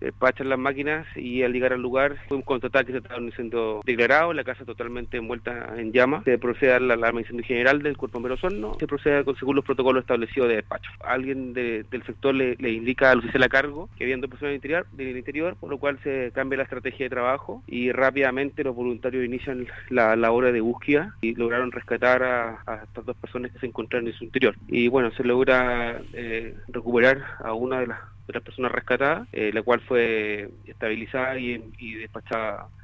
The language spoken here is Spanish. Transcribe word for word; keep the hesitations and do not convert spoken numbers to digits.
despachan las máquinas y al llegar al lugar pudimos constatar que se estaba un incendio declarado, la casa totalmente envuelta en llamas. Se procede a la alarma de incendio general del Cuerpo de Bomberos Osorno, se procede con según los protocolos establecidos de despacho. Alguien de, del sector le, le indica al oficial a cargo que había dos personas del interior, del interior, por lo cual se cambia la estrategia de trabajo y rápidamente los voluntarios inician la labor de búsqueda y lograron rescatar a, a estas dos personas que se encontraban en su interior. Y bueno, se logra eh, recuperar a una de las, de las personas rescatadas, eh, la cual fue estabilizada y, y despachada